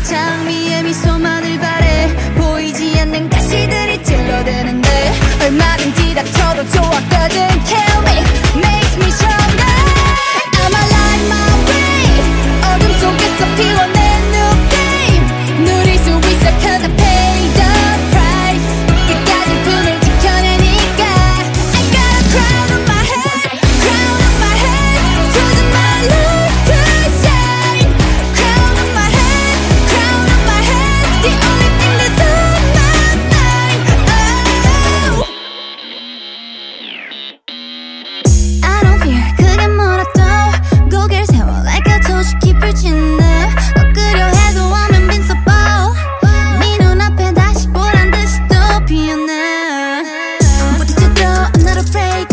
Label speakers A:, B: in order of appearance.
A: 장미의 미소만을 바래 보이지 않는 가시들이 찔러대는데 얼마든지 다쳐도 좋아 doesn't kill me makes me stronger I'm alive my way 어둠 속에서 피워낸 new flame 누릴 수 있어 cause I paid the price 끝까지 꿈을 지켜내니까 I got a crown on my head crown on my head choosing my life to shine crown on my head crown on my head the only thing that's on my mind oh I don't fear 크게 물어도 고개를 세워 like a toshi 깊을 짓는 꺾으려 해도 I'm invincible 네 눈앞에 다시 보란 듯이 또 피어나 부딪혀도 I'm not afraid